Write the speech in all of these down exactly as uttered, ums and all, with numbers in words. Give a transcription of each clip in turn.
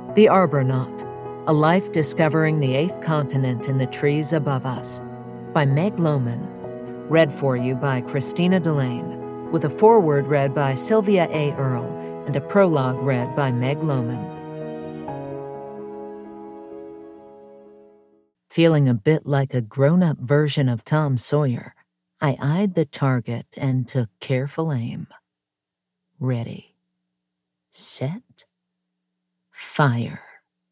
The Arbornaut, A Life Discovering the Eighth Continent in the Trees Above Us, by Meg Lohman. Read for you by Christina Delane, with a foreword read by Sylvia A. Earle and a prologue read by Meg Lohman. Feeling a bit like a grown-up version of Tom Sawyer, I eyed the target and took careful aim. Ready, set, fire.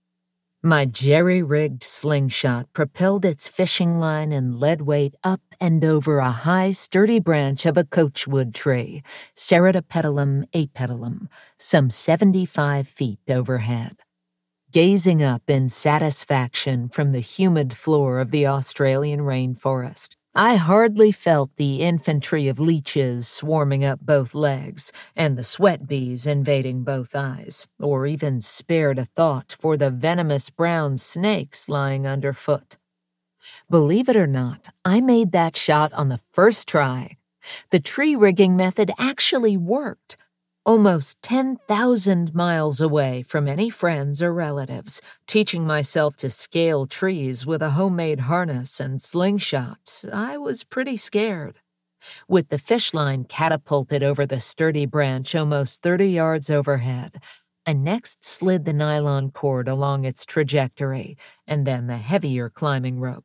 My jerry-rigged slingshot propelled its fishing line and lead weight up and over a high, sturdy branch of a coachwood tree, Ceratopetulum apetalum, some seventy-five feet overhead. Gazing up in satisfaction from the humid floor of the Australian rainforest, I hardly felt the infantry of leeches swarming up both legs and the sweat bees invading both eyes, or even spared a thought for the venomous brown snakes lying underfoot. Believe it or not, I made that shot on the first try. The tree rigging method actually worked. Almost ten thousand miles away from any friends or relatives, teaching myself to scale trees with a homemade harness and slingshot, I was pretty scared. With the fish line catapulted over the sturdy branch almost thirty yards overhead, I next slid the nylon cord along its trajectory, and then the heavier climbing rope.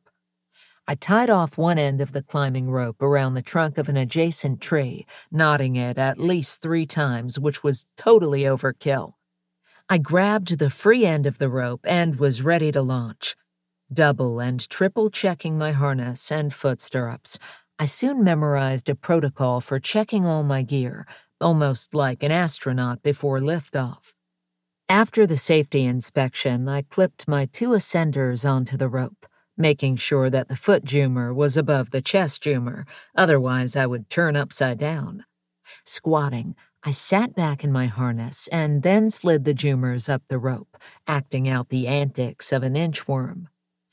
I tied off one end of the climbing rope around the trunk of an adjacent tree, knotting it at least three times, which was totally overkill. I grabbed the free end of the rope and was ready to launch. Double and triple checking my harness and foot stirrups, I soon memorized a protocol for checking all my gear, almost like an astronaut before liftoff. After the safety inspection, I clipped my two ascenders onto the rope, making sure that the foot jumer was above the chest jumer, otherwise I would turn upside down. Squatting, I sat back in my harness and then slid the jumers up the rope, acting out the antics of an inchworm.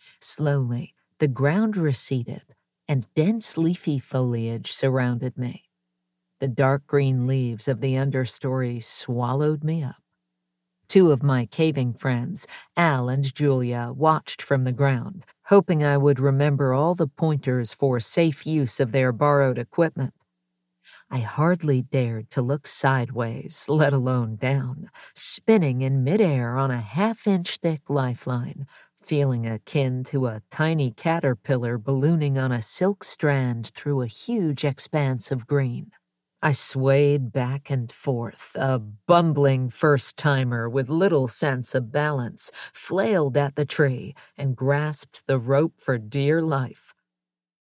Slowly, the ground receded, and dense leafy foliage surrounded me. The dark green leaves of the understory swallowed me up. Two of my caving friends, Al and Julia, watched from the ground, hoping I would remember all the pointers for safe use of their borrowed equipment. I hardly dared to look sideways, let alone down, spinning in midair on a half-inch thick lifeline, feeling akin to a tiny caterpillar ballooning on a silk strand through a huge expanse of green. I swayed back and forth, a bumbling first-timer with little sense of balance, flailed at the tree, and grasped the rope for dear life.